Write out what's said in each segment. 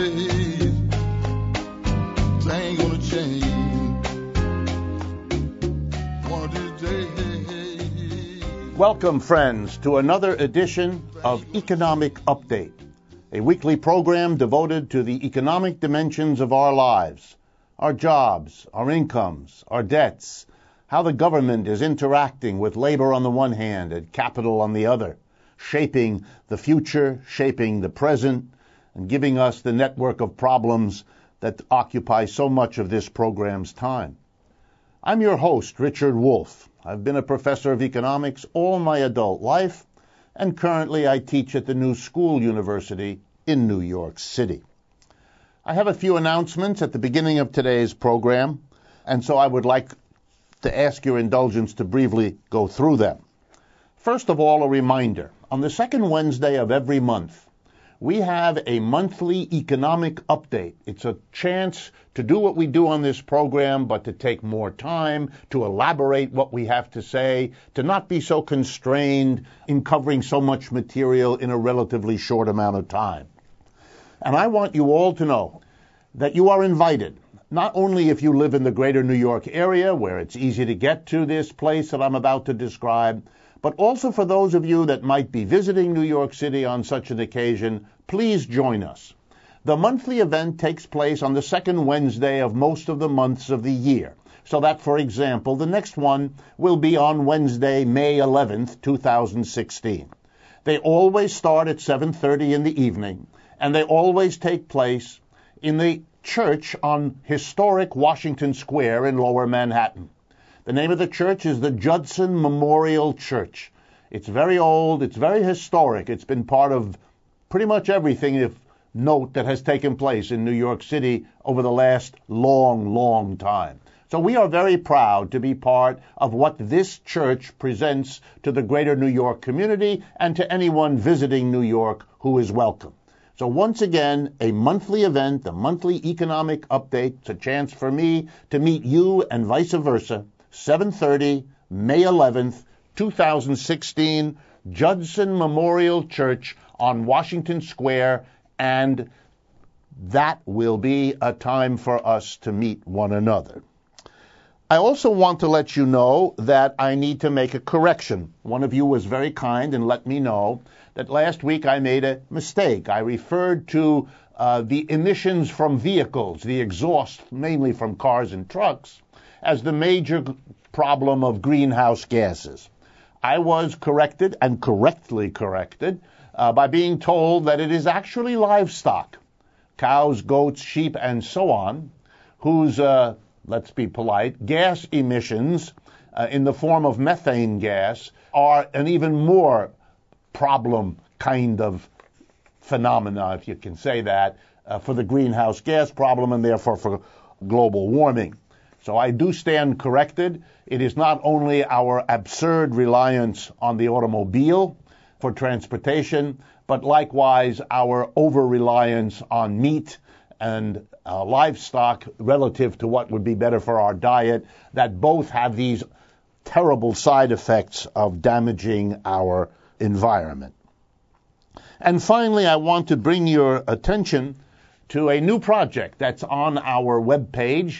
days, they ain't gonna change. One of these days. Welcome, friends, to another edition of Economic Update, a weekly program devoted to the economic dimensions of our lives, our jobs, our incomes, our debts, how the government is interacting with labor on the one hand and capital on the other, shaping the future, shaping the present, and giving us the network of problems that occupy so much of this program's time. I'm your host, Richard Wolff. I've been a professor of economics all my adult life, and currently I teach at the New School University in New York City. I have a few announcements at the beginning of today's program, and so I would like to ask your indulgence to briefly go through them. First of all, a reminder. On the second Wednesday of every month, we have a monthly economic update. It's a chance to do what we do on this program, but to take more time, to elaborate what we have to say, to not be so constrained in covering so much material in a relatively short amount of time. And I want you all to know that you are invited, not only if you live in the greater New York area, where it's easy to get to this place that I'm about to describe, but also for those of you that might be visiting New York City on such an occasion, please join us. The monthly event takes place on the second Wednesday of most of the months of the year, so that, for example, the next one will be on Wednesday, May 11th, 2016. They always start at 7:30 in the evening, and they always take place in the church on historic Washington Square in Lower Manhattan. The name of the church is the Judson Memorial Church. It's very old, it's very historic. It's been part of pretty much everything of note that has taken place in New York City over the last long time. So we are very proud to be part of what this church presents to the greater New York community and to anyone visiting New York who is welcome. So once again, a monthly event, a monthly economic update. It's a chance for me to meet you and vice versa. 7:30, May 11th, 2016, Judson Memorial Church on Washington Square, and that will be a time for us to meet one another. I also want to let you know that I need to make a correction. One of you was very kind and let me know that last week I made a mistake. I referred to the emissions from vehicles, the exhaust mainly from cars and trucks, as the major problem of greenhouse gases. I was corrected, and correctly corrected, by being told that it is actually livestock, cows, goats, sheep, and so on, whose, let's be polite, gas emissions in the form of methane gas are an even more problem kind of phenomena, if you can say that, for the greenhouse gas problem and therefore for global warming. So I do stand corrected. It is not only our absurd reliance on the automobile for transportation, but likewise our over-reliance on meat and livestock relative to what would be better for our diet, that both have these terrible side effects of damaging our environment. And finally, I want to bring your attention to a new project that's on our webpage,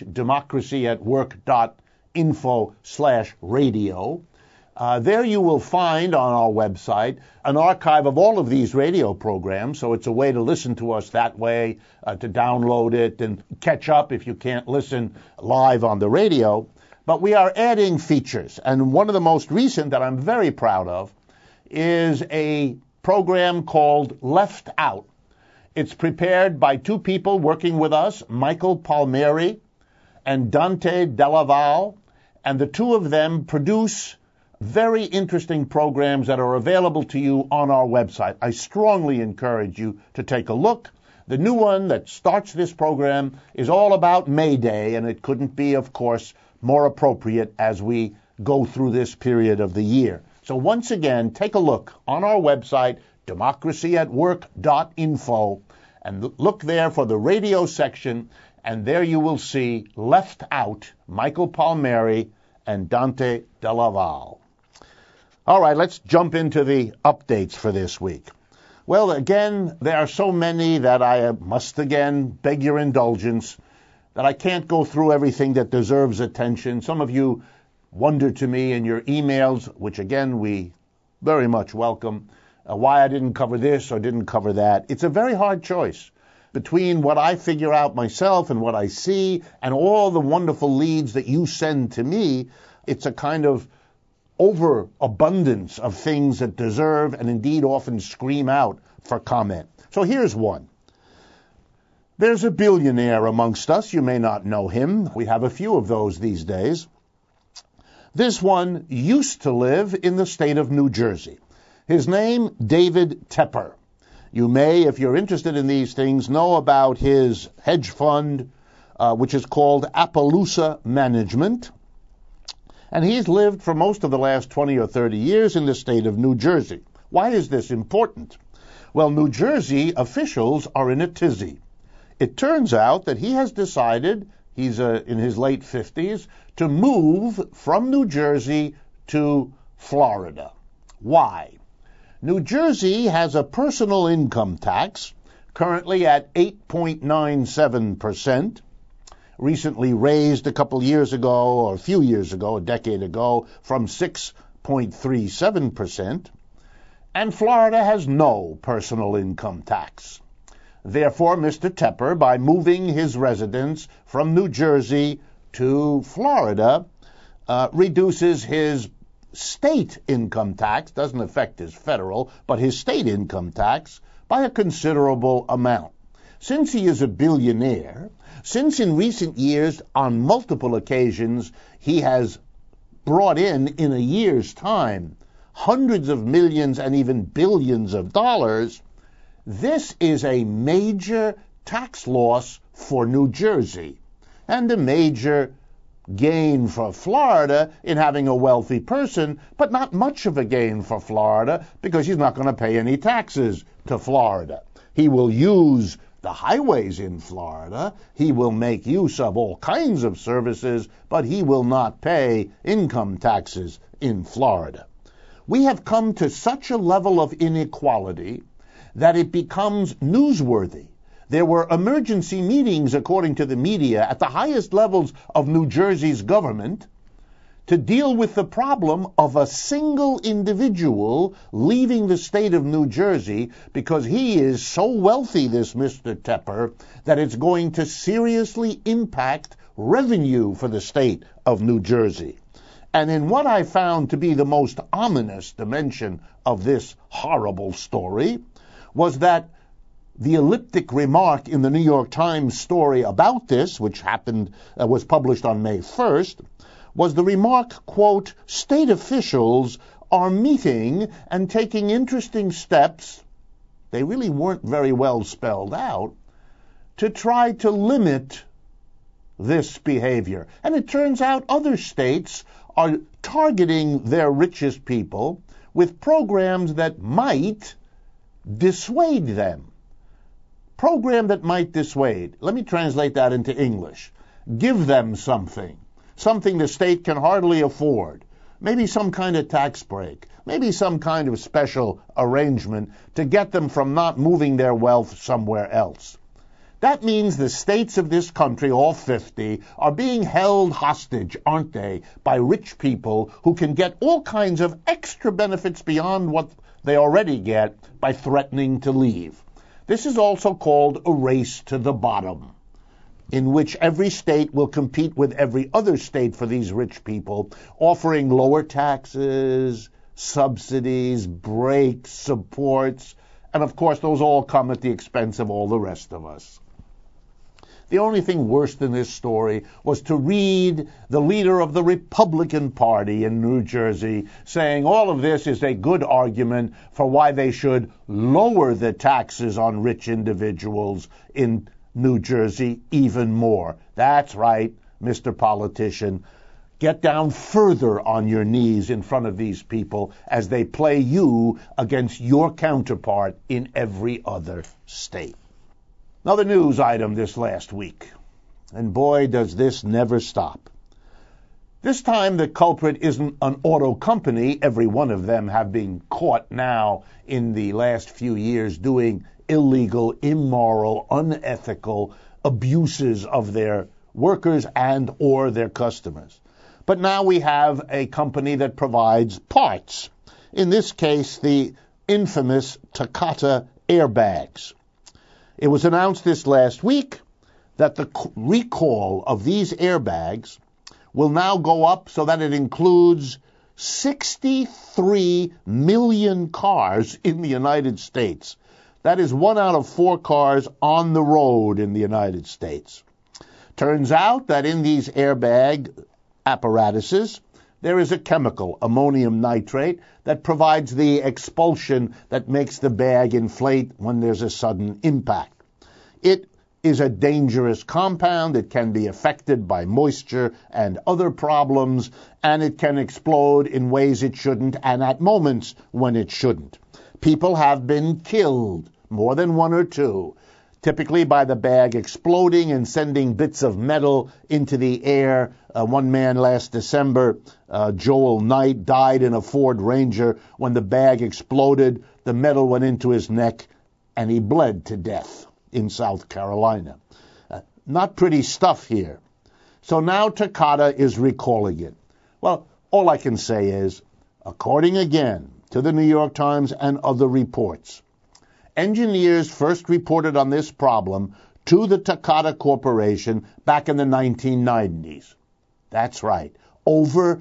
democracyatwork.info/radio. There you will find on our website an archive of all of these radio programs, so it's a way to listen to us that way, to download it and catch up if you can't listen live on the radio. But we are adding features, and one of the most recent that I'm very proud of is a program called Left Out. It's prepared by two people working with us, Michael Palmieri and Dante Della Valle, and the two of them produce very interesting programs that are available to you on our website. I strongly encourage you to take a look. The new one that starts this program is all about May Day, and it couldn't be, of course, more appropriate as we go through this period of the year. So once again, take a look on our website, democracyatwork.info, and look there for the radio section, and there you will see Left Out, Michael Palmieri and Dante Della Valle. All right, let's jump into the updates for this week. Well, again, there are so many that I must again beg your indulgence that I can't go through everything that deserves attention. Some of you wonder to me in your emails, which again we very much welcome, why I didn't cover this or didn't cover that. It's a very hard choice between what I figure out myself and what I see and all the wonderful leads that you send to me. It's a kind of overabundance of things that deserve and indeed often scream out for comment. So here's one. There's a billionaire amongst us. You may not know him. We have a few of those these days. This one used to live in the state of New Jersey. His name, David Tepper. You may, if you're interested in these things, know about his hedge fund, which is called Appaloosa Management. And he's lived for most of the last 20 or 30 years in the state of New Jersey. Why is this important? Well, New Jersey officials are in a tizzy. It turns out that he has decided, he's in his late 50s, to move from New Jersey to Florida. Why? New Jersey has a personal income tax, currently at 8.97%, recently raised a couple years ago, or a few years ago, a decade ago, from 6.37%, and Florida has no personal income tax. Therefore, Mr. Tepper, by moving his residence from New Jersey to Florida, reduces his state income tax, doesn't affect his federal, but his state income tax, by a considerable amount. Since he is a billionaire, since in recent years, on multiple occasions, he has brought in a year's time, hundreds of millions and even billions of dollars, this is a major tax loss for New Jersey and a major gain for Florida in having a wealthy person, but not much of a gain for Florida because he's not going to pay any taxes to Florida. He will use the highways in Florida, he will make use of all kinds of services, but he will not pay income taxes in Florida. We have come to such a level of inequality that it becomes newsworthy. There were emergency meetings, according to the media, at the highest levels of New Jersey's government to deal with the problem of a single individual leaving the state of New Jersey because he is so wealthy, this Mr. Tepper, that it's going to seriously impact revenue for the state of New Jersey. And in what I found to be the most ominous dimension of this horrible story was that the elliptic remark in the New York Times story about this, which was published on May 1st, was the remark, quote, state officials are meeting and taking interesting steps, they really weren't very well spelled out, to try to limit this behavior. And it turns out other states are targeting their richest people with programs that might dissuade them. Program that might dissuade. Let me translate that into English. Give them something the state can hardly afford. Maybe some kind of tax break. Maybe some kind of special arrangement to get them from not moving their wealth somewhere else. That means the states of this country, all 50, are being held hostage, aren't they, by rich people who can get all kinds of extra benefits beyond what they already get by threatening to leave. This is also called a race to the bottom, in which every state will compete with every other state for these rich people, offering lower taxes, subsidies, breaks, supports, and of course those all come at the expense of all the rest of us. The only thing worse than this story was to read the leader of the Republican Party in New Jersey saying all of this is a good argument for why they should lower the taxes on rich individuals in New Jersey even more. That's right, Mr. Politician. Get down further on your knees in front of these people as they play you against your counterpart in every other state. Another news item this last week, and boy, does this never stop. This time the culprit isn't an auto company. Every one of them have been caught now in the last few years doing illegal, immoral, unethical abuses of their workers and or their customers. But now we have a company that provides parts. In this case, the infamous Takata airbags. It was announced this last week that the recall of these airbags will now go up so that it includes 63 million cars in the United States. That is 1 out of 4 cars on the road in the United States. Turns out that in these airbag apparatuses, there is a chemical, ammonium nitrate, that provides the expulsion that makes the bag inflate when there's a sudden impact. It is a dangerous compound. It can be affected by moisture and other problems, and it can explode in ways it shouldn't and at moments when it shouldn't. People have been killed, more than 1 or 2, typically by the bag exploding and sending bits of metal into the air. One man last December, Joel Knight, died in a Ford Ranger when the bag exploded. The metal went into his neck, and he bled to death in South Carolina. Not pretty stuff here. So now Takata is recalling it. Well, all I can say is, according again to the New York Times and other reports, engineers first reported on this problem to the Takata Corporation back in the 1990s. That's right, over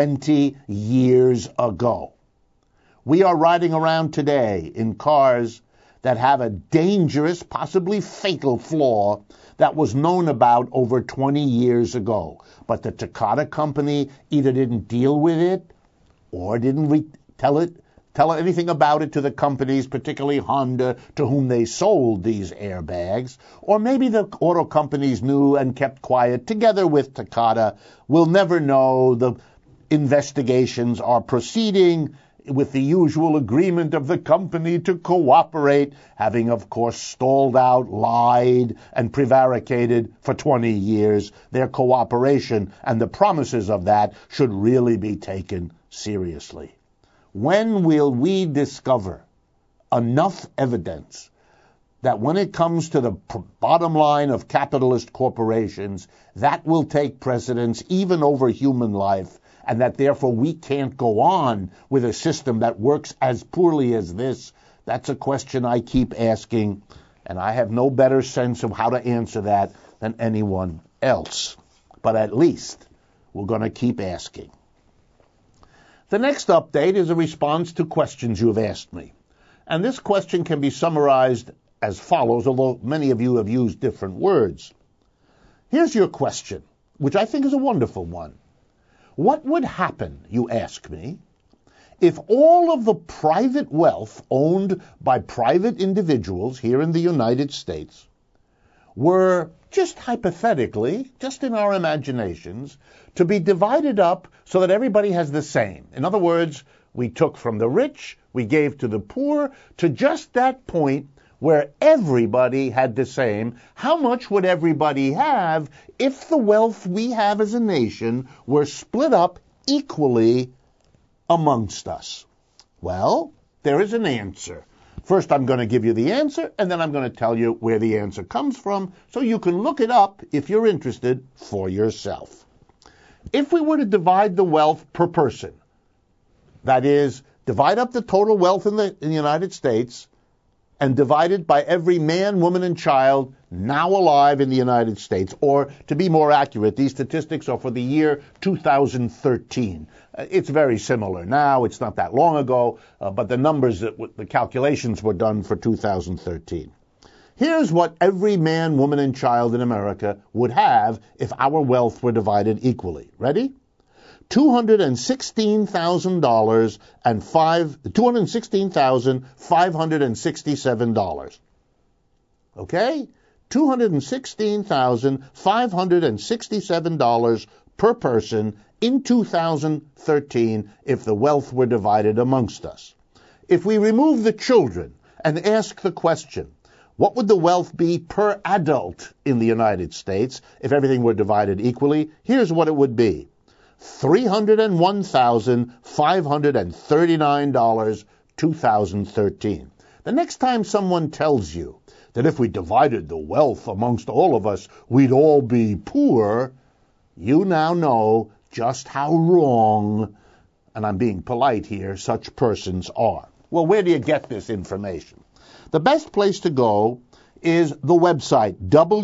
20 years ago. We are riding around today in cars that have a dangerous, possibly fatal flaw that was known about over 20 years ago. But the Takata company either didn't deal with it or didn't tell anything about it to the companies, particularly Honda, to whom they sold these airbags. Or maybe the auto companies knew and kept quiet together with Takata. We'll never know. The investigations are proceeding with the usual agreement of the company to cooperate, having, of course, stalled out, lied, and prevaricated for 20 years. Their cooperation and the promises of that should really be taken seriously. When will we discover enough evidence that when it comes to the bottom line of capitalist corporations, that will take precedence even over human life, and that therefore we can't go on with a system that works as poorly as this? That's a question I keep asking, and I have no better sense of how to answer that than anyone else. But at least we're going to keep asking. The next update is a response to questions you have asked me. And this question can be summarized as follows, although many of you have used different words. Here's your question, which I think is a wonderful one. What would happen, you ask me, if all of the private wealth owned by private individuals here in the United States were, just hypothetically, just in our imaginations, to be divided up so that everybody has the same? In other words, we took from the rich, we gave to the poor, to just that point where everybody had the same. How much would everybody have if the wealth we have as a nation were split up equally amongst us? Well, there is an answer. First, I'm going to give you the answer, and then I'm going to tell you where the answer comes from, so you can look it up, if you're interested, for yourself. If we were to divide the wealth per person, that is, divide up the total wealth in the United States, and divide it by every man, woman, and child now alive in the United States. Or, to be more accurate, these statistics are for the year 2013. It's very similar now. It's not that long ago, but the numbers, the calculations were done for 2013. Here's what every man, woman, and child in America would have if our wealth were divided equally. Ready? $216,567. Okay? $216,567 per person in 2013 if the wealth were divided amongst us. If we remove the children and ask the question, what would the wealth be per adult in the United States if everything were divided equally? Here's what it would be. $301,539, 2013. The next time someone tells you that if we divided the wealth amongst all of us, we'd all be poor, you now know just how wrong, and I'm being polite here, such persons are. Well, where do you get this information? The best place to go is the website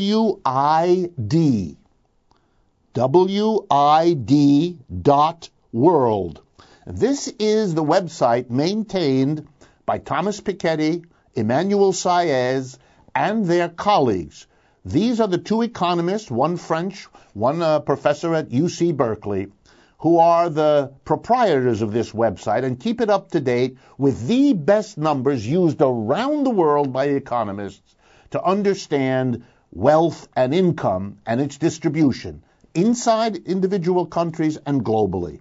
WID.world. This is the website maintained by Thomas Piketty, Emmanuel Saez, and their colleagues. These are the two economists, one French, one professor at UC Berkeley, who are the proprietors of this website and keep it up to date with the best numbers used around the world by economists to understand wealth and income and its distribution inside individual countries and globally.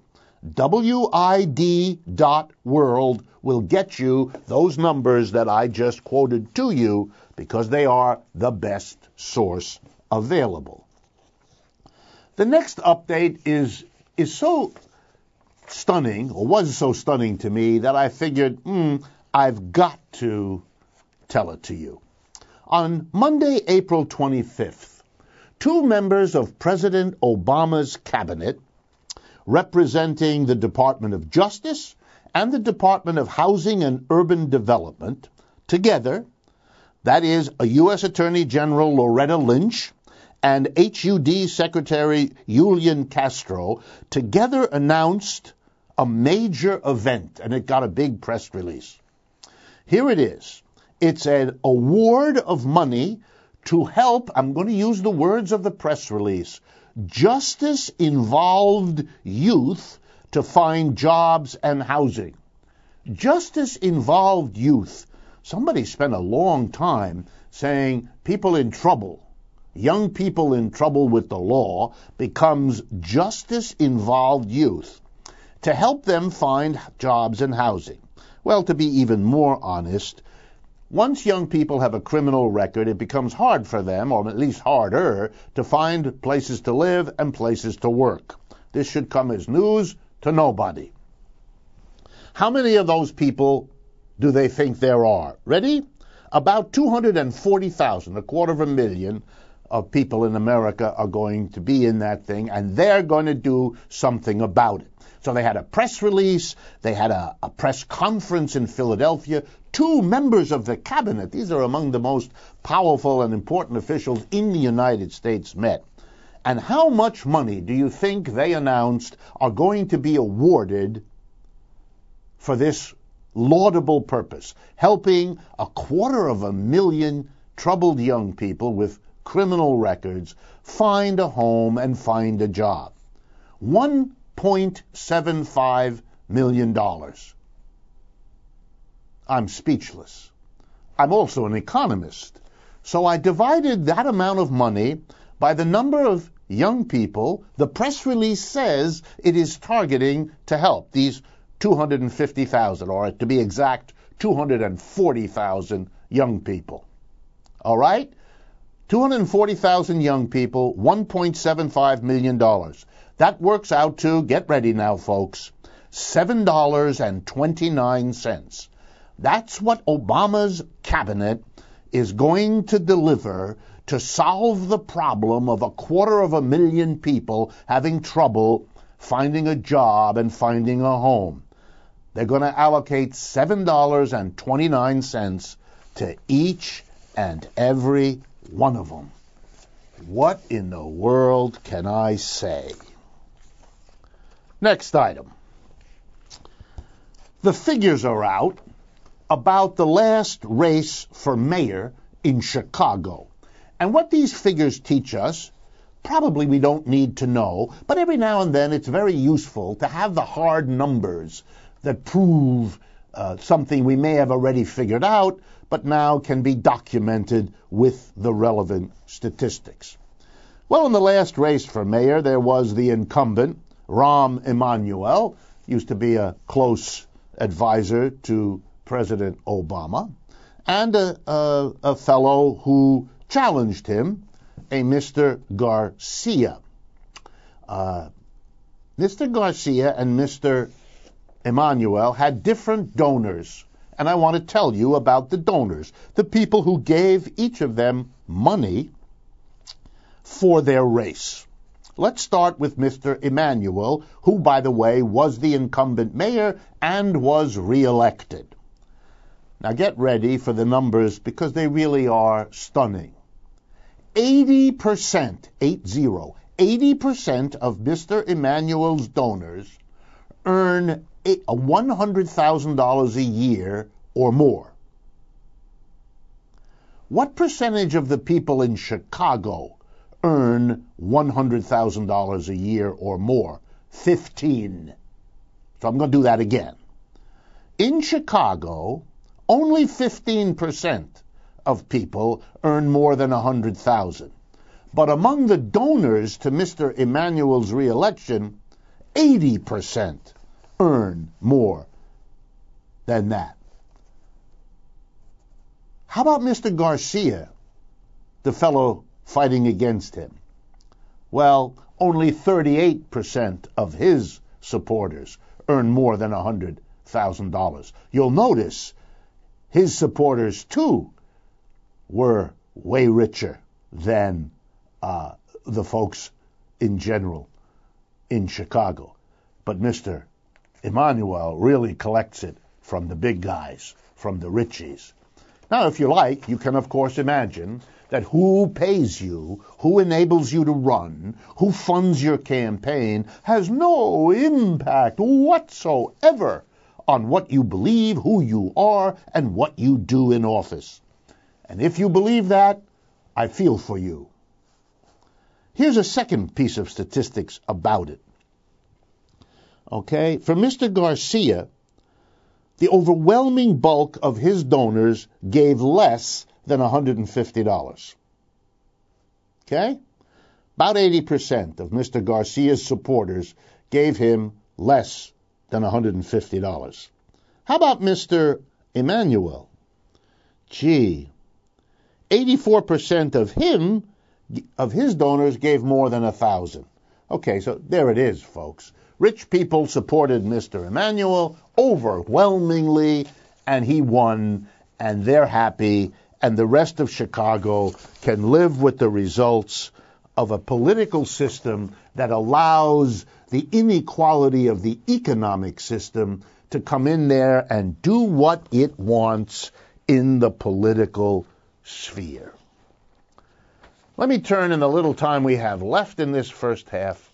WID.world will get you those numbers that I just quoted to you because they are the best source available. The next update is so stunning, or was so stunning to me, that I figured, I've got to tell it to you. On Monday, April 25th, two members of President Obama's cabinet, representing the Department of Justice and the Department of Housing and Urban Development, together, that is, a U.S. Attorney General Loretta Lynch and HUD Secretary Julian Castro, together announced a major event, and it got a big press release. Here it is. It's an award of money to help, I'm going to use the words of the press release, justice-involved youth to find jobs and housing. Justice-involved youth. Somebody spent a long time saying people in trouble, young people in trouble with the law, becomes justice-involved youth to help them find jobs and housing. Well, to be even more honest, once young people have a criminal record, it becomes hard for them, or at least harder, to find places to live and places to work. This should come as news to nobody. How many of those people do they think there are? Ready? About 240,000, 250,000 of people in America are going to be in that thing, and they're going to do something about it. So they had a press release, they had a press conference in Philadelphia. Two members of the cabinet, these are among the most powerful and important officials in the United States, met. And how much money do you think they announced are going to be awarded for this laudable purpose, helping 250,000 troubled young people with criminal records find a home and find a job? $1.75 million. I'm speechless. I'm also an economist. So I divided that amount of money by the number of young people the press release says it is targeting to help, these 250,000, or to be exact, 240,000 young people. All right? 240,000 young people, $1.75 million. That works out to, get ready now, folks, $7.29. That's what Obama's cabinet is going to deliver to solve the problem of 250,000 people having trouble finding a job and finding a home. They're going to allocate $7.29 to each and every one of them. What in the world can I say? Next item. The figures are out about the last race for mayor in Chicago. And what these figures teach us, probably we don't need to know, but every now and then it's very useful to have the hard numbers that prove something we may have already figured out, but now can be documented with the relevant statistics. Well, in the last race for mayor, there was the incumbent, Rahm Emanuel, used to be a close advisor to President Obama, and a fellow who challenged him, a Mr. Garcia. Mr. Garcia and Mr. Emanuel had different donors, and I want to tell you about the donors, the people who gave each of them money for their race. Let's start with Mr. Emanuel, who, by the way, was the incumbent mayor and was reelected. Now get ready for the numbers because they really are stunning. 80%, 80% of Mr. Emanuel's donors earn $100,000 a year or more. What percentage of the people in Chicago earn $100,000 a year or more? 15. So I'm going to do that again. In Chicago, only 15% of people earn more than $100,000. But among the donors to Mr. Emanuel's reelection, 80% earn more than that. How about Mr. Garcia, the fellow fighting against him? Well, only 38% of his supporters earn more than $100,000. You'll notice his supporters, too, were way richer than the folks in general in Chicago. But Mr. Emanuel really collects it from the big guys, from the richies. Now, if you like, you can, of course, imagine that who pays you, who enables you to run, who funds your campaign, has no impact whatsoever on what you believe, who you are, and what you do in office. And if you believe that, I feel for you. Here's a second piece of statistics about it. Okay, for Mr. Garcia, the overwhelming bulk of his donors gave less than $150. Okay? About 80% of Mr. Garcia's supporters gave him less than $150. How about Mr. Emanuel? 84% of his donors gave more than $1,000. Okay, so there it is, folks. Rich people supported Mr. Emanuel overwhelmingly, and he won, and they're happy, and the rest of Chicago can live with the results of a political system that allows the inequality of the economic system to come in there and do what it wants in the political sphere. Let me turn in the little time we have left in this first half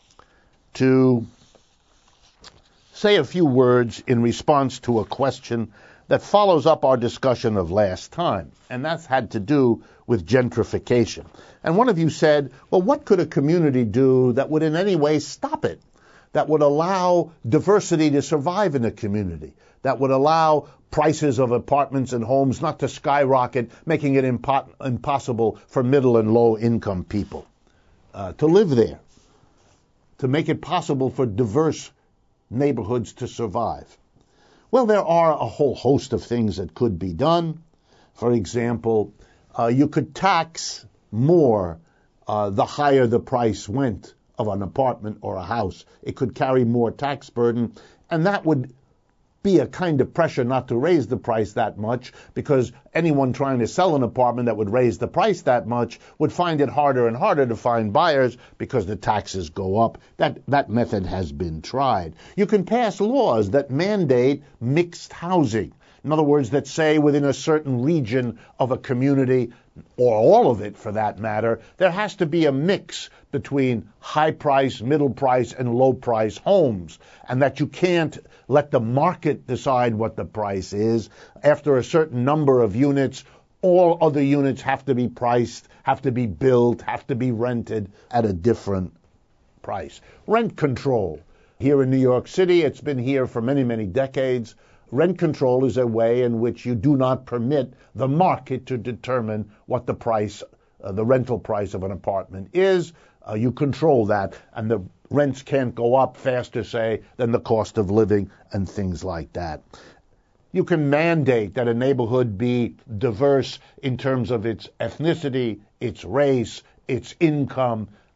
to say a few words in response to a question that follows up our discussion of last time, and that's had to do with gentrification. And one of you said, well, what could a community do that would in any way stop it, that would allow diversity to survive in a community, that would allow prices of apartments and homes not to skyrocket, making it impossible for middle and low income people to live there, to make it possible for diverse neighborhoods to survive? Well, there are a whole host of things that could be done. For example, you could tax more the higher the price went of an apartment or a house. It could carry more tax burden, and that would be a kind of pressure not to raise the price that much, because anyone trying to sell an apartment that would raise the price that much would find it harder and harder to find buyers because the taxes go up. That method has been tried. You can pass laws that mandate mixed housing. In other words, that say within a certain region of a community, or all of it for that matter, there has to be a mix between high price, middle price, and low price homes, and that you can't let the market decide what the price is. After a certain number of units, all other units have to be priced, have to be built, have to be rented at a different price. Rent control. Here in New York City, it's been here for many, many decades. Rent control is a way in which you do not permit the market to determine what the price, the rental price of an apartment is. You control that, and the rents can't go up faster, say, than the cost of living and things like that. You can mandate that a neighborhood be diverse in terms of its ethnicity, its race, its income,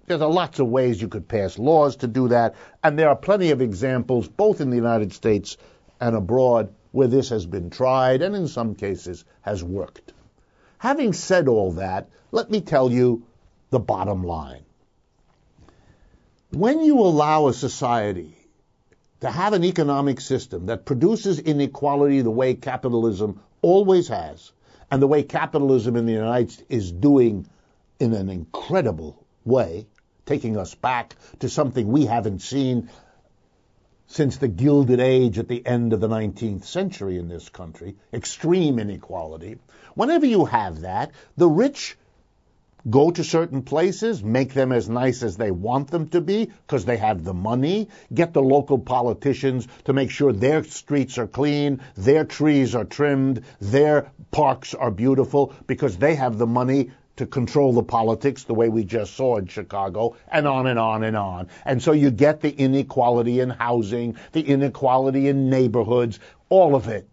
There's lots of ways you could pass laws to do that, and there are plenty of examples, both in the United States and abroad, where this has been tried and in some cases has worked. Having said all that, let me tell you the bottom line. When you allow a society to have an economic system that produces inequality the way capitalism always has, and the way capitalism in the United States is doing in an incredible way, taking us back to something we haven't seen since the Gilded Age at the end of the 19th century in this country, extreme inequality. Whenever you have that, the rich go to certain places, make them as nice as they want them to be because they have the money, get the local politicians to make sure their streets are clean, their trees are trimmed, their parks are beautiful because they have the money to control the politics the way we just saw in Chicago, and on and on and on. And so you get the inequality in housing, the inequality in neighborhoods, all of it.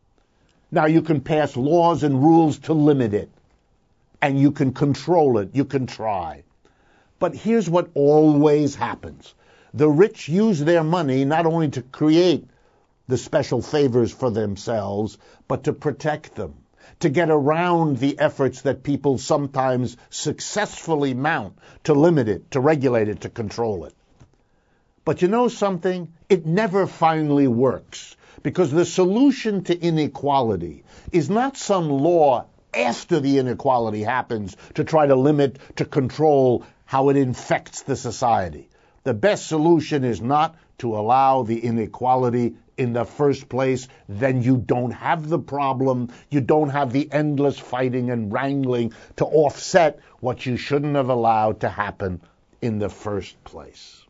Now you can pass laws and rules to limit it, and you can control it, you can try. But here's what always happens. The rich use their money not only to create the special favors for themselves, but to protect them, to get around the efforts that people sometimes successfully mount to limit it, to regulate it, to control it. But you know something? It never finally works, because the solution to inequality is not some law after the inequality happens to try to limit, to control how it infects the society. The best solution is not to allow the inequality in the first place. Then you don't have the problem. You don't have the endless fighting and wrangling to offset what you shouldn't have allowed to happen in the first place.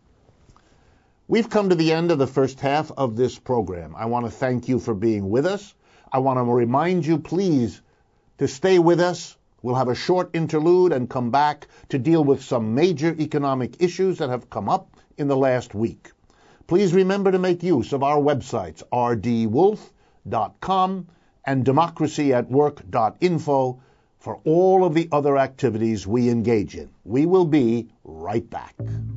We've come to the end of the first half of this program. I want to thank you for being with us. I want to remind you, please, to stay with us. We'll have a short interlude and come back to deal with some major economic issues that have come up in the last week. Please remember to make use of our websites, rdwolf.com and democracyatwork.info, for all of the other activities we engage in. We will be right back.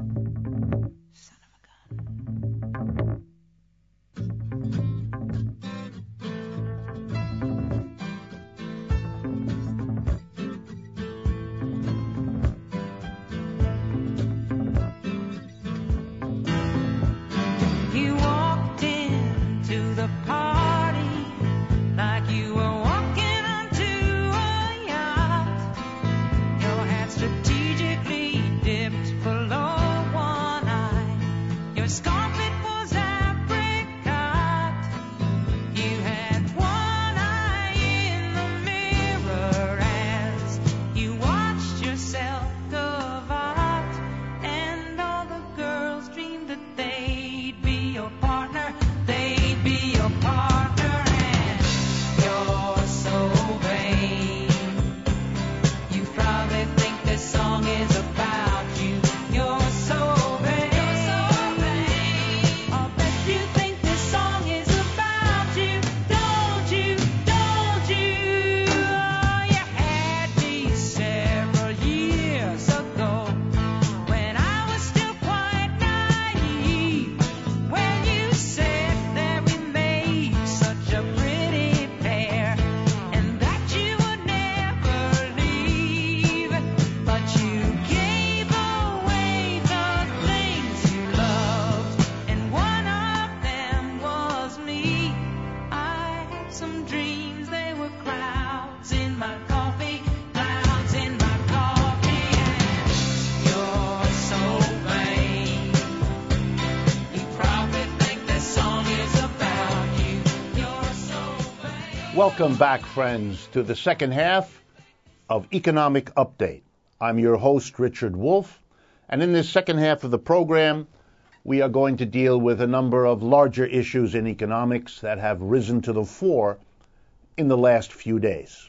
Welcome back, friends, to the second half of Economic Update. I'm your host, Richard Wolff, and in this second half of the program, we are going to deal with a number of larger issues in economics that have risen to the fore in the last few days.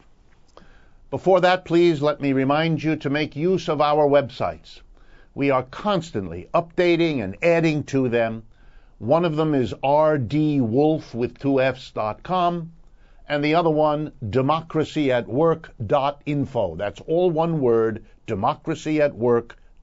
Before that, please let me remind you to make use of our websites. We are constantly updating and adding to them. One of them is rdwolf.com, and the other one, democracyatwork.info. That's all one word, democracyatwork.info.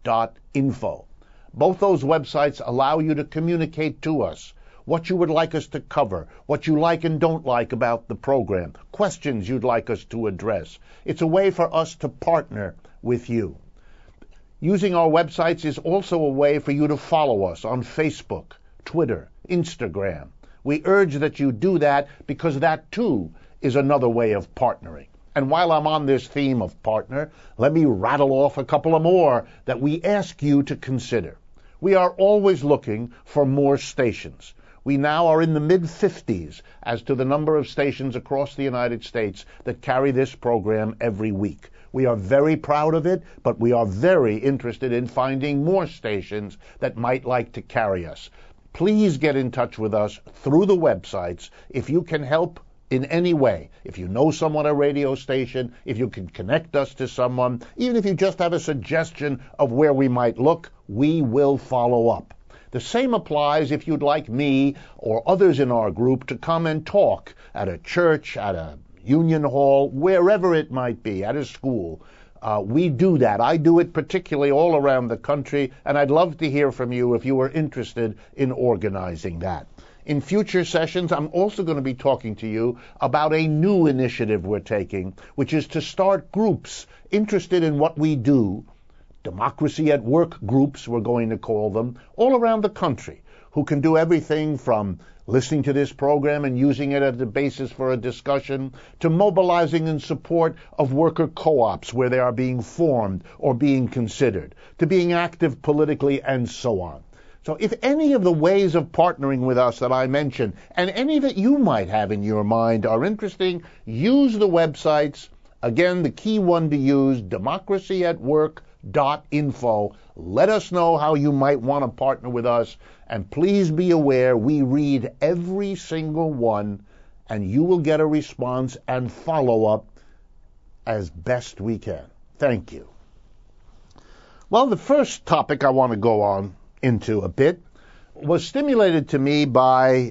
work.info. Both those websites allow you to communicate to us what you would like us to cover, what you like and don't like about the program, questions you'd like us to address. It's a way for us to partner with you. Using our websites is also a way for you to follow us on Facebook, Twitter, Instagram. We urge that you do that because that too is another way of partnering. And while I'm on this theme of partner, let me rattle off a couple of more that we ask you to consider. We are always looking for more stations. We now are in the mid-50s as to the number of stations across the United States that carry this program every week. We are very proud of it, but we are very interested in finding more stations that might like to carry us. Please get in touch with us through the websites if you can help in any way. If you know someone at a radio station, if you can connect us to someone, even if you just have a suggestion of where we might look, we will follow up. The same applies if you'd like me or others in our group to come and talk at a church, at a union hall, wherever it might be, at a school. We do that. I do it particularly all around the country, and I'd love to hear from you if you are interested in organizing that. In future sessions, I'm also going to be talking to you about a new initiative we're taking, which is to start groups interested in what we do, democracy at work groups, we're going to call them, all around the country, who can do everything from listening to this program and using it as the basis for a discussion, to mobilizing in support of worker co-ops where they are being formed or being considered, to being active politically, and so on. So if any of the ways of partnering with us that I mentioned, and any that you might have in your mind, are interesting, use the websites. Again, the key one to use, democracyatwork.info. Let us know how you might want to partner with us, and please be aware we read every single one, and you will get a response and follow-up as best we can. Thank you. Well, the first topic I want to go on into a bit was stimulated in me by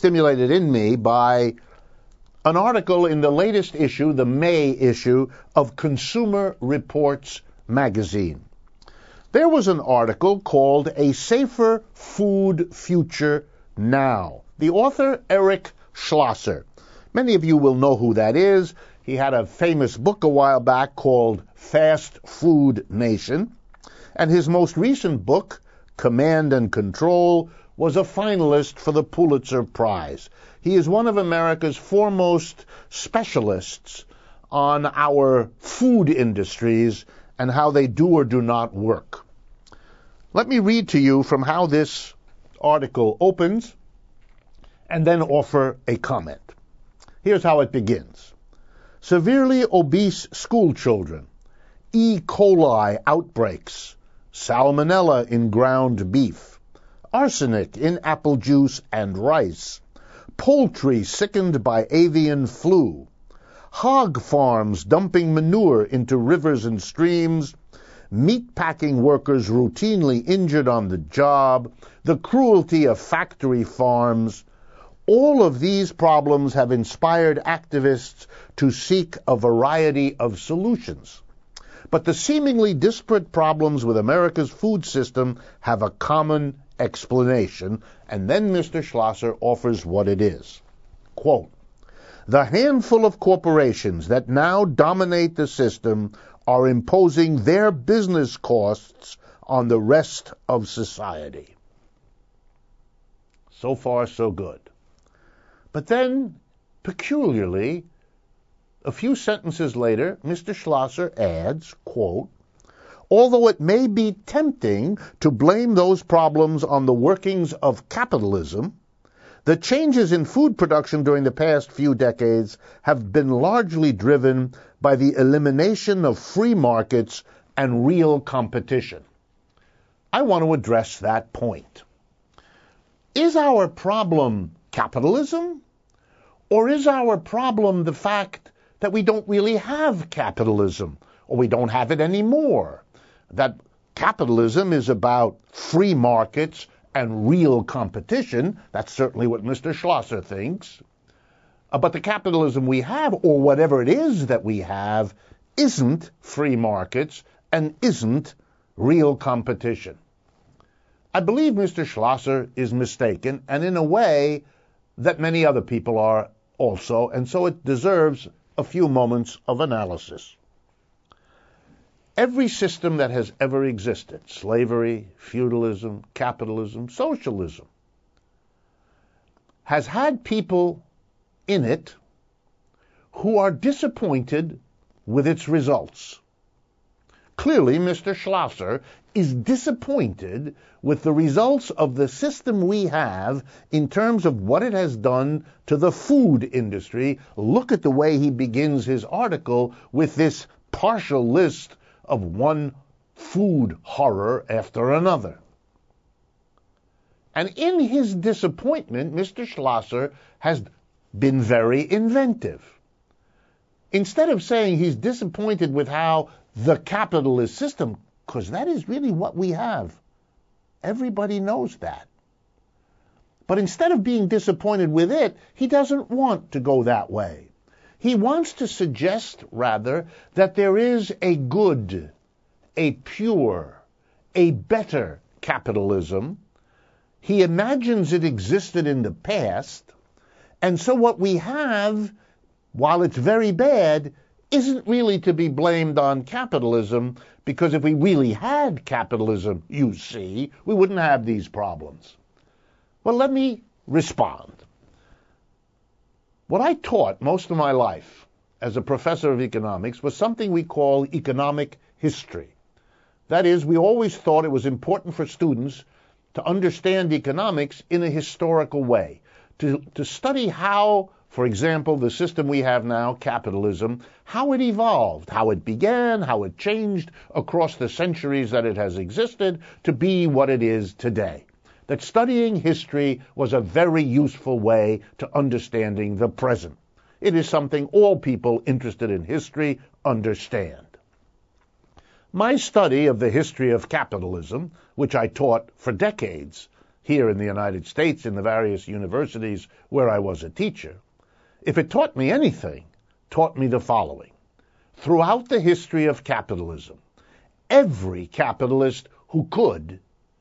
an article in the latest issue, the May issue of Consumer Reports magazine. There was an article called A Safer Food Future Now. The author, Eric Schlosser. Many of you will know who that is. He had a famous book a while back called Fast Food Nation, and his most recent book, Command and Control, was a finalist for the Pulitzer Prize. He is one of America's foremost specialists on our food industries and how they do or do not work. Let me read to you from how this article opens and then offer a comment. Here's how it begins. Severely obese school children, E. coli outbreaks, salmonella in ground beef, arsenic in apple juice and rice, poultry sickened by avian flu, hog farms dumping manure into rivers and streams, meatpacking workers routinely injured on the job, the cruelty of factory farms. All of these problems have inspired activists to seek a variety of solutions. But the seemingly disparate problems with America's food system have a common explanation, and then Mr. Schlosser offers what it is. Quote, the handful of corporations that now dominate the system are imposing their business costs on the rest of society. So far, so good. But then, peculiarly, a few sentences later, Mr. Schlosser adds, quote, although it may be tempting to blame those problems on the workings of capitalism, the changes in food production during the past few decades have been largely driven by the elimination of free markets and real competition. I want to address that point. Is our problem capitalism, or is our problem the fact that we don't really have capitalism, or we don't have it anymore? That capitalism is about free markets and real competition. That's certainly what Mr. Schlosser thinks. But the capitalism we have, or whatever it is that we have, isn't free markets and isn't real competition. I believe Mr. Schlosser is mistaken, and in a way that many other people are also, and so it deserves a few moments of analysis. Every system that has ever existed, slavery, feudalism, capitalism, socialism, has had people in it who are disappointed with its results. Clearly, Mr. Schlosser is disappointed with the results of the system we have in terms of what it has done to the food industry. Look at the way he begins his article with this partial list of one food horror after another. And in his disappointment, Mr. Schlosser has been very inventive. Instead of saying he's disappointed with how the capitalist system, because that is really what we have. Everybody knows that. But instead of being disappointed with it, he doesn't want to go that way. He wants to suggest, rather, that there is a good, a pure, a better capitalism. He imagines it existed in the past, and so what we have, while it's very bad, isn't really to be blamed on capitalism, because if we really had capitalism, you see, we wouldn't have these problems. Well, let me respond. What I taught most of my life as a professor of economics was something we call economic history. That is, we always thought it was important for students to understand economics in a historical way, to study how, for example, the system we have now, capitalism, how it evolved, how it began, how it changed across the centuries that it has existed to be what it is today. That studying history was a very useful way to understanding the present. It is something all people interested in history understand. My study of the history of capitalism, which I taught for decades here in the United States in the various universities where I was a teacher, if it taught me anything, taught me the following. Throughout the history of capitalism, every capitalist who could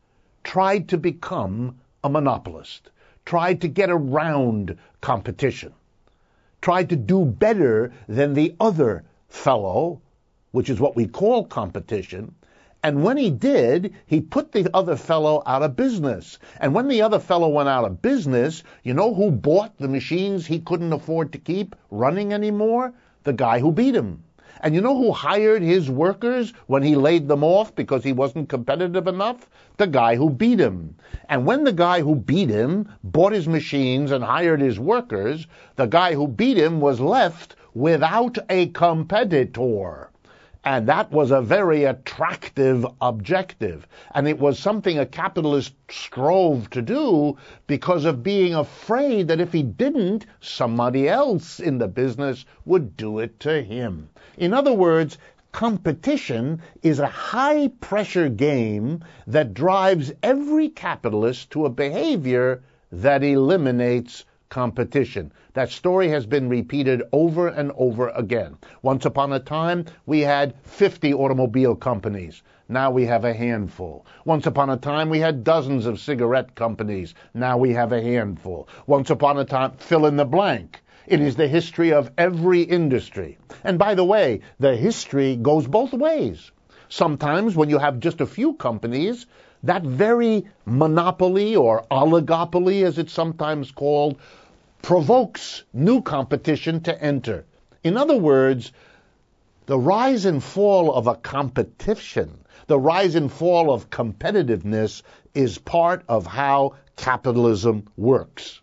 tried to become a monopolist, tried to get around competition, tried to do better than the other fellow, which is what we call competition. And when he did, he put the other fellow out of business. And when the other fellow went out of business, you know who bought the machines he couldn't afford to keep running anymore? The guy who beat him. And you know who hired his workers when he laid them off because he wasn't competitive enough? The guy who beat him. And when the guy who beat him bought his machines and hired his workers, the guy who beat him was left without a competitor. And that was a very attractive objective. And it was something a capitalist strove to do because of being afraid that if he didn't, somebody else in the business would do it to him. In other words, competition is a high-pressure game that drives every capitalist to a behavior that eliminates competition. That story has been repeated over and over again. Once upon a time, we had 50 automobile companies. Now we have a handful. Once upon a time, we had dozens of cigarette companies. Now we have a handful. Once upon a time, fill in the blank. It is the history of every industry. And by the way, the history goes both ways. Sometimes when you have just a few companies, that very monopoly or oligopoly, as it's sometimes called, provokes new competition to enter. In other words, the rise and fall of a competition, the rise and fall of competitiveness is part of how capitalism works.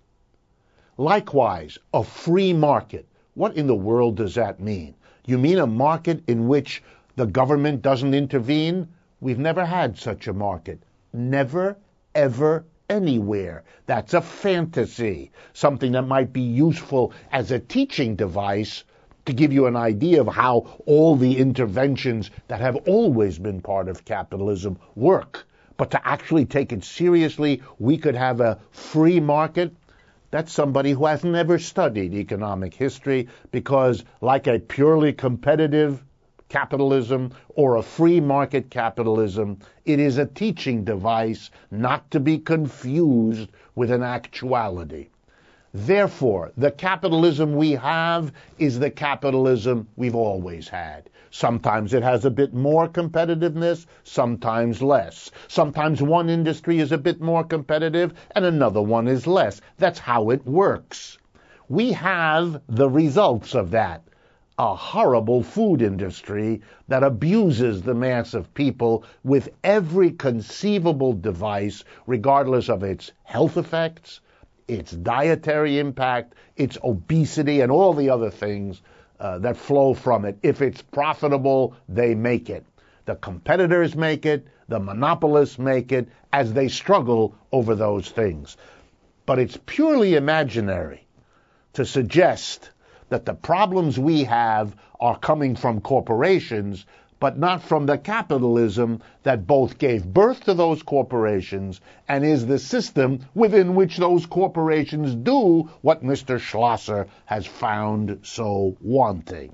Likewise, a free market. What in the world does that mean? You mean a market in which the government doesn't intervene? We've never had such a market. Never, ever, anywhere. That's a fantasy, something that might be useful as a teaching device to give you an idea of how all the interventions that have always been part of capitalism work. But to actually take it seriously, we could have a free market. That's somebody who has never studied economic history, because like a purely competitive capitalism or a free market capitalism. It is a teaching device not to be confused with an actuality. Therefore, the capitalism we have is the capitalism we've always had. Sometimes it has a bit more competitiveness, sometimes less. Sometimes one industry is a bit more competitive and another one is less. That's how it works. We have the results of that. A horrible food industry that abuses the mass of people with every conceivable device, regardless of its health effects, its dietary impact, its obesity, and all the other things that flow from it. If it's profitable, they make it. The competitors make it, the monopolists make it, as they struggle over those things. But it's purely imaginary to suggest that the problems we have are coming from corporations, but not from the capitalism that both gave birth to those corporations and is the system within which those corporations do what Mr. Schlosser has found so wanting.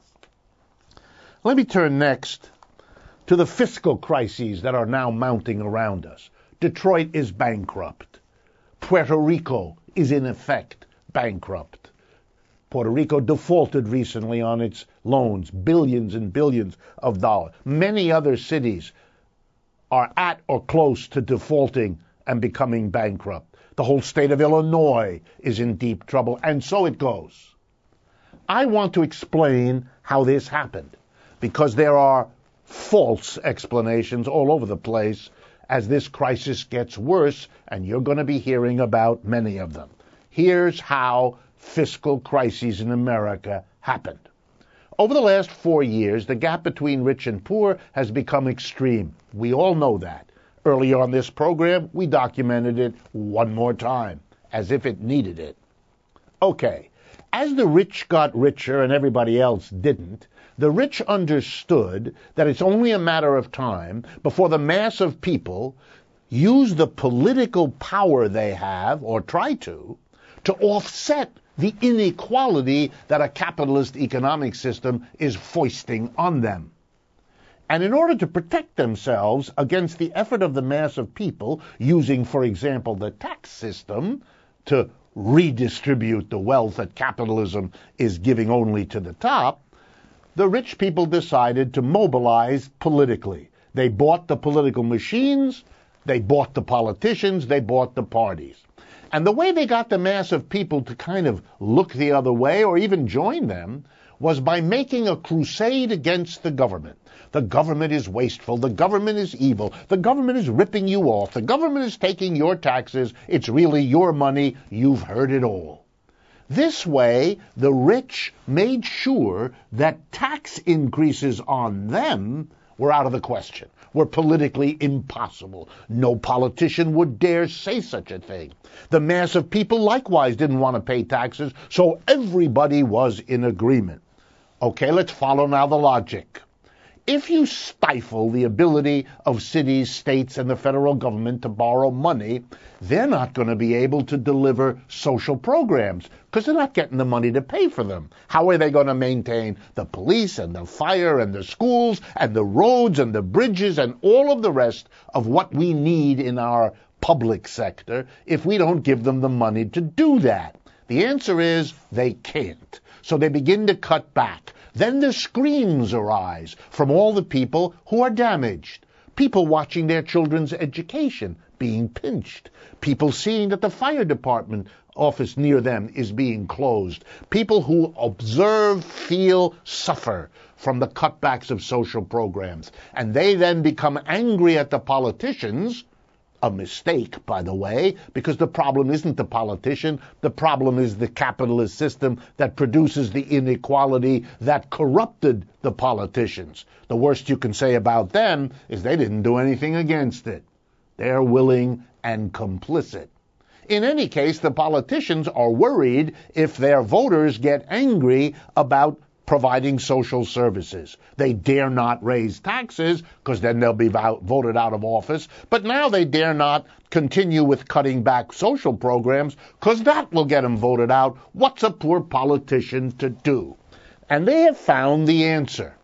Let me turn next to the fiscal crises that are now mounting around us. Detroit is bankrupt. Puerto Rico is in effect bankrupt. Puerto Rico defaulted recently on its loans, billions and billions of dollars. Many other cities are at or close to defaulting and becoming bankrupt. The whole state of Illinois is in deep trouble, and so it goes. I want to explain how this happened, because there are false explanations all over the place as this crisis gets worse, and you're going to be hearing about many of them. Here's how fiscal crises in America happened. Over the last 4 years, the gap between rich and poor has become extreme. We all know that. Earlier on this program, we documented it one more time, as if it needed it. Okay, as the rich got richer and everybody else didn't, the rich understood that it's only a matter of time before the mass of people use the political power they have, or try to offset the inequality that a capitalist economic system is foisting on them. And in order to protect themselves against the effort of the mass of people using, for example, the tax system to redistribute the wealth that capitalism is giving only to the top, the rich people decided to mobilize politically. They bought the political machines, they bought the politicians, they bought the parties. And the way they got the mass of people to kind of look the other way or even join them was by making a crusade against the government. The government is wasteful. The government is evil. The government is ripping you off. The government is taking your taxes. It's really your money. You've heard it all. This way, the rich made sure that tax increases on them were out of the question, were politically impossible. No politician would dare say such a thing. The mass of people likewise didn't want to pay taxes, so everybody was in agreement. Okay, let's follow now the logic. If you stifle the ability of cities, states, and the federal government to borrow money, they're not going to be able to deliver social programs because they're not getting the money to pay for them. How are they going to maintain the police and the fire and the schools and the roads and the bridges and all of the rest of what we need in our public sector if we don't give them the money to do that? The answer is they can't. So they begin to cut back. Then the screams arise from all the people who are damaged. People watching their children's education being pinched. People seeing that the fire department office near them is being closed. People who observe, feel, suffer from the cutbacks of social programs. And they then become angry at the politicians. A mistake, by the way, because the problem isn't the politician. The problem is the capitalist system that produces the inequality that corrupted the politicians. The worst you can say about them is they didn't do anything against it. They're willing and complicit. In any case, the politicians are worried if their voters get angry about providing social services. They dare not raise taxes because then they'll be voted out of office. But now they dare not continue with cutting back social programs because that will get them voted out. What's a poor politician to do? And they have found the answer.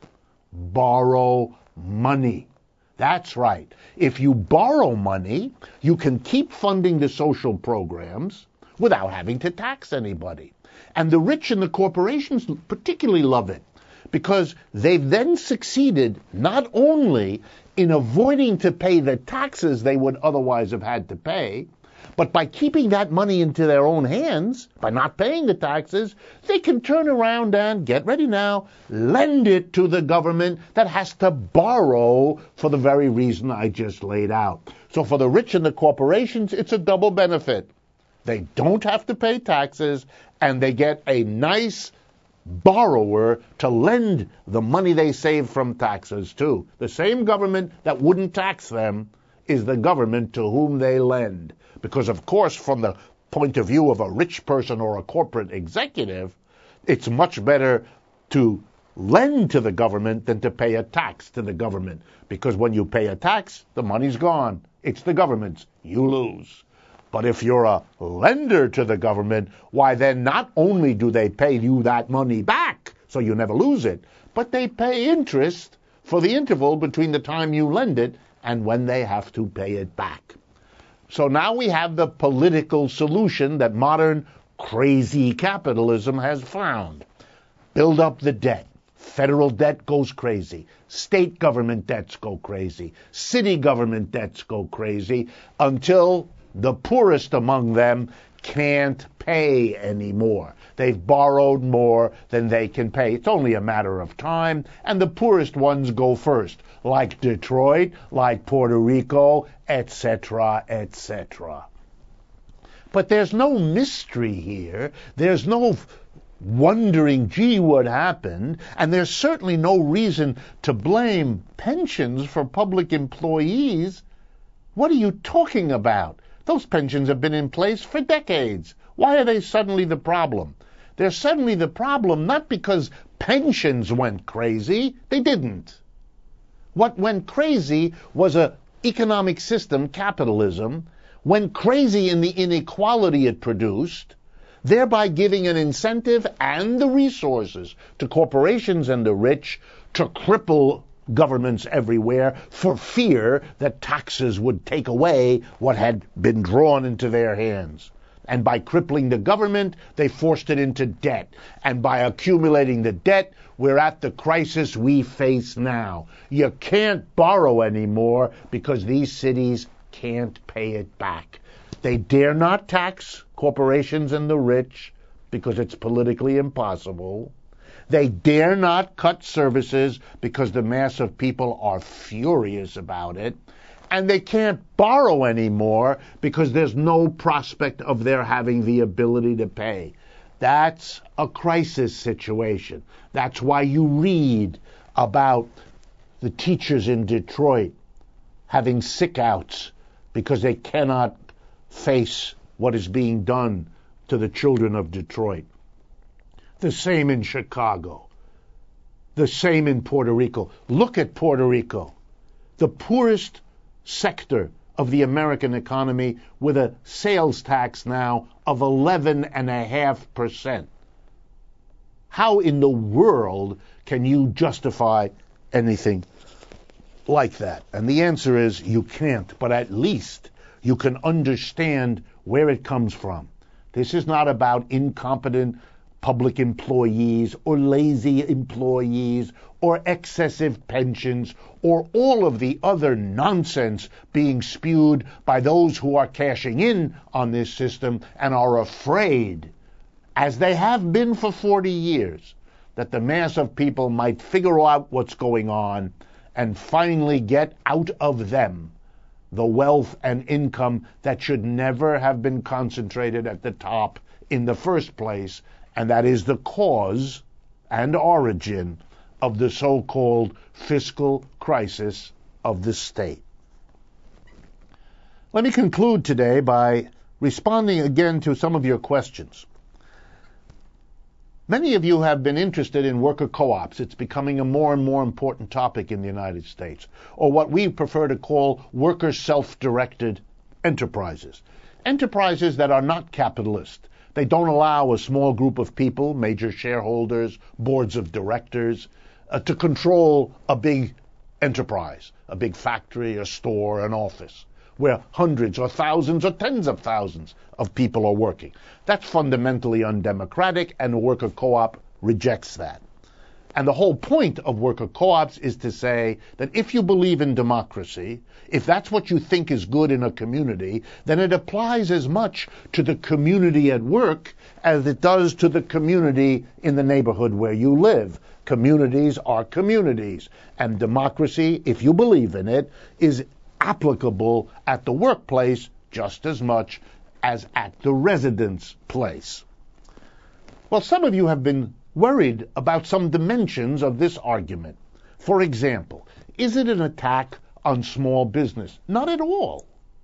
borrow money. That's right. If you borrow money, you can keep funding the social programs without having to tax anybody. And the rich and the corporations particularly love it because they've then succeeded not only in avoiding to pay the taxes they would otherwise have had to pay, but by keeping that money into their own hands, by not paying the taxes, they can turn around and, get ready now, lend it to the government that has to borrow for the very reason I just laid out. So for the rich and the corporations, it's a double benefit. They don't have to pay taxes, and they get a nice borrower to lend the money they save from taxes to. The same government that wouldn't tax them is the government to whom they lend. Because, of course, from the point of view of a rich person or a corporate executive, it's much better to lend to the government than to pay a tax to the government. Because when you pay a tax, the money's gone. It's the government's. You lose. But if you're a lender to the government, why then not only do they pay you that money back, so you never lose it, but they pay interest for the interval between the time you lend it and when they have to pay it back. So now we have the political solution that modern crazy capitalism has found. Build up the debt. Federal debt goes crazy. State government debts go crazy. City government debts go crazy until the poorest among them can't pay anymore. They've borrowed more than they can pay. It's only a matter of time, and the poorest ones go first, like Detroit, like Puerto Rico, etc., etc. But there's no mystery here. There's no wondering, gee, what happened? And there's certainly no reason to blame pensions for public employees. What are you talking about? Those pensions have been in place for decades. Why are they suddenly the problem? They're suddenly the problem not because pensions went crazy. They didn't. What went crazy was an economic system, capitalism, went crazy in the inequality it produced, thereby giving an incentive and the resources to corporations and the rich to cripple governments everywhere for fear that taxes would take away what had been drawn into their hands. And by crippling the government, they forced it into debt. And by accumulating the debt, we're at the crisis we face now. You can't borrow anymore because these cities can't pay it back. They dare not tax corporations and the rich because it's politically impossible. They dare not cut services because the mass of people are furious about it. And they can't borrow anymore because there's no prospect of their having the ability to pay. That's a crisis situation. That's why you read about the teachers in Detroit having sick-outs because they cannot face what is being done to the children of Detroit. The same in Chicago. The same in Puerto Rico. Look at Puerto Rico. The poorest sector of the American economy with a sales tax now of 11.5%. How in the world can you justify anything like that? And the answer is you can't, but at least you can understand where it comes from. This is not about incompetent public employees or lazy employees or excessive pensions or all of the other nonsense being spewed by those who are cashing in on this system and are afraid, as they have been for 40 years, that the mass of people might figure out what's going on and finally get out of them the wealth and income that should never have been concentrated at the top in the first place. And that is the cause and origin of the so-called fiscal crisis of the state. Let me conclude today by responding again to some of your questions. Many of you have been interested in worker co-ops. It's becoming a more and more important topic in the United States, or what we prefer to call worker self-directed enterprises. Enterprises that are not capitalist. They don't allow a small group of people, major shareholders, boards of directors, to control a big enterprise, a big factory, a store, an office, where hundreds or thousands or tens of thousands of people are working. That's fundamentally undemocratic, and a worker co-op rejects that. And the whole point of worker co-ops is to say that if you believe in democracy, if that's what you think is good in a community, then it applies as much to the community at work as it does to the community in the neighborhood where you live. Communities are communities, and democracy, if you believe in it, is applicable at the workplace just as much as at the residence place. Well, some of you have been worried about some dimensions of this argument. For example, is it an attack on small business? Not at all.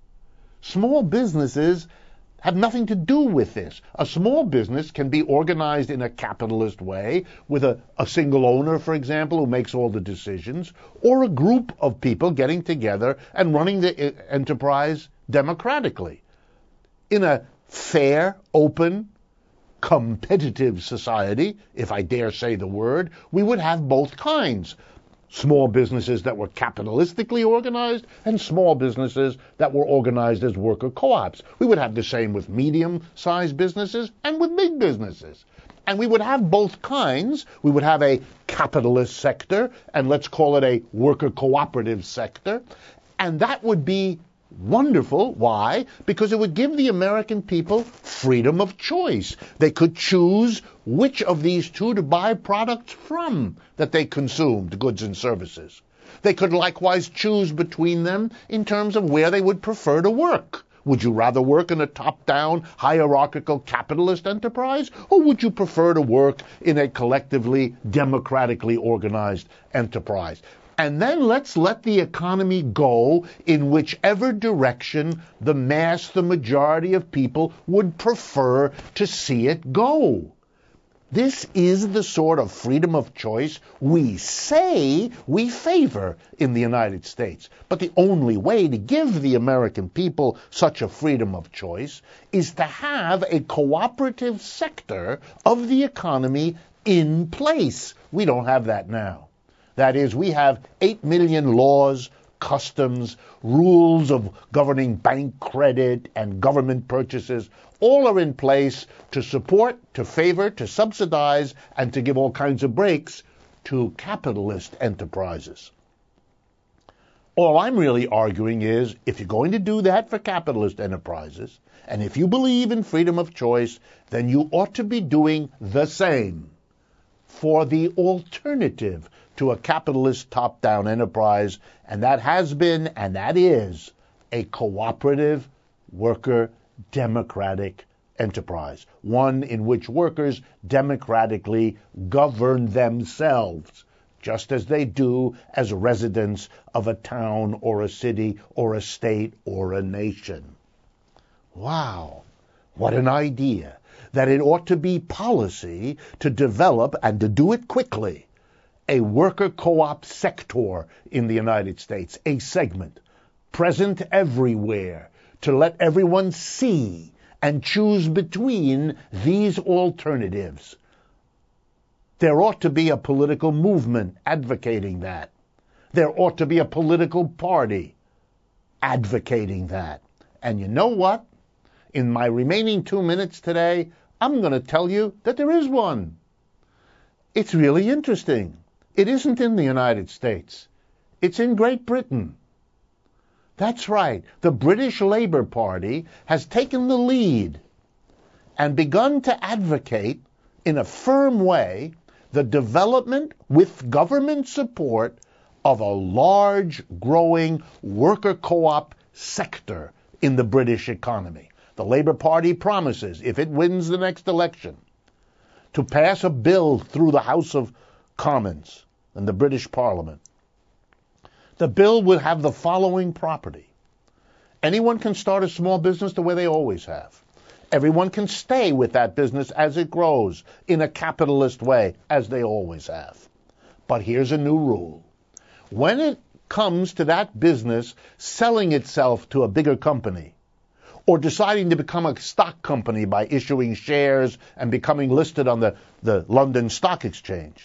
Small businesses have nothing to do with this. A small business can be organized in a capitalist way with a single owner, for example, who makes all the decisions, or a group of people getting together and running the enterprise democratically. In a fair, open, competitive society, if I dare say the word, we would have both kinds. Small businesses that were capitalistically organized and small businesses that were organized as worker co-ops. We would have the same with medium-sized businesses and with big businesses. And we would have both kinds. We would have a capitalist sector, and let's call it a worker cooperative sector. And that would be wonderful. Why? Because it would give the American people freedom of choice. They could choose which of these two to buy products from that they consumed, goods and services. They could likewise choose between them in terms of where they would prefer to work. Would you rather work in a top-down, hierarchical capitalist enterprise, or would you prefer to work in a collectively, democratically organized enterprise? And then let's let the economy go in whichever direction the majority of people would prefer to see it go. This is the sort of freedom of choice we say we favor in the United States. But the only way to give the American people such a freedom of choice is to have a cooperative sector of the economy in place. We don't have that now. That is, we have 8 million laws, customs, rules of governing bank credit and government purchases. All are in place to support, to favor, to subsidize, and to give all kinds of breaks to capitalist enterprises. All I'm really arguing is, if you're going to do that for capitalist enterprises, and if you believe in freedom of choice, then you ought to be doing the same for the alternative to a capitalist top-down enterprise, and that has been and that is a cooperative worker democratic enterprise, one in which workers democratically govern themselves, just as they do as residents of a town or a city or a state or a nation. Wow, what an idea, that it ought to be policy to develop, and to do it quickly, a worker co-op sector in the United States, a segment present everywhere to let everyone see and choose between these alternatives. There ought to be a political movement advocating that. There ought to be a political party advocating that. And you know what? In my remaining 2 minutes today, I'm going to tell you that there is one. It's really interesting. It isn't in the United States. It's in Great Britain. That's right. The British Labour Party has taken the lead and begun to advocate in a firm way the development with government support of a large, growing worker co-op sector in the British economy. The Labour Party promises, if it wins the next election, to pass a bill through the House of Commons and the British Parliament. The bill will have the following property. Anyone can start a small business the way they always have. Everyone can stay with that business as it grows in a capitalist way, as they always have. But here's a new rule. When it comes to that business selling itself to a bigger company, or deciding to become a stock company by issuing shares and becoming listed on the London Stock Exchange,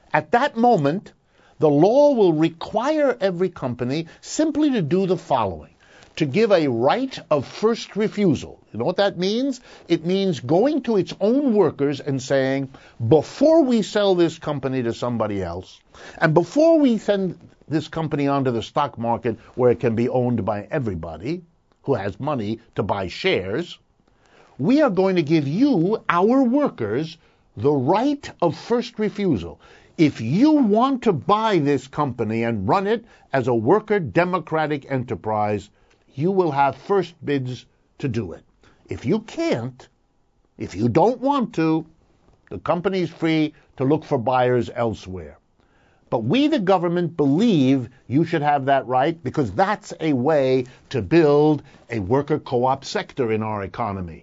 At that moment, the law will require every company simply to do the following: to give a right of first refusal. You know what that means? It means going to its own workers and saying, before we sell this company to somebody else, and before we send this company onto the stock market where it can be owned by everybody who has money to buy shares, we are going to give you, our workers, the right of first refusal. If you want to buy this company and run it as a worker democratic enterprise, you will have first bids to do it. If you can't, if you don't want to, the company's free to look for buyers elsewhere. But we, the government, believe you should have that right because that's a way to build a worker co-op sector in our economy.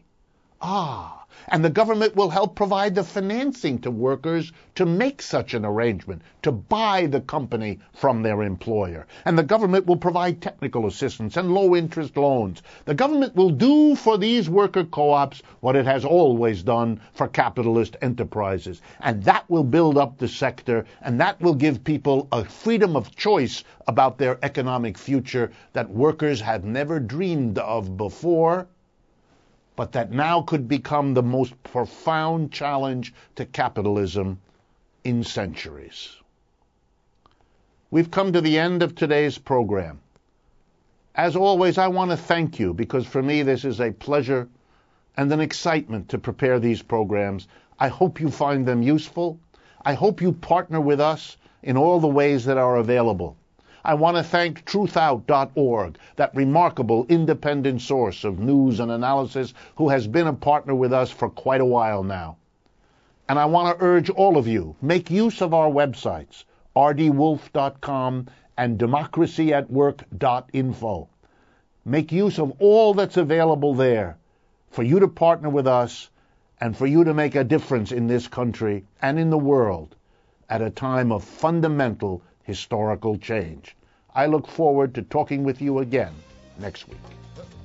And the government will help provide the financing to workers to make such an arrangement, to buy the company from their employer. And the government will provide technical assistance and low-interest loans. The government will do for these worker co-ops what it has always done for capitalist enterprises. And that will build up the sector, and that will give people a freedom of choice about their economic future that workers had never dreamed of before, but that now could become the most profound challenge to capitalism in centuries. We've come to the end of today's program. As always, I want to thank you because for me this is a pleasure and an excitement to prepare these programs. I hope you find them useful. I hope you partner with us in all the ways that are available. I want to thank truthout.org, that remarkable independent source of news and analysis who has been a partner with us for quite a while now. And I want to urge all of you, make use of our websites, rdwolf.com and democracyatwork.info. Make use of all that's available there for you to partner with us and for you to make a difference in this country and in the world at a time of fundamental historical change. I look forward to talking with you again next week.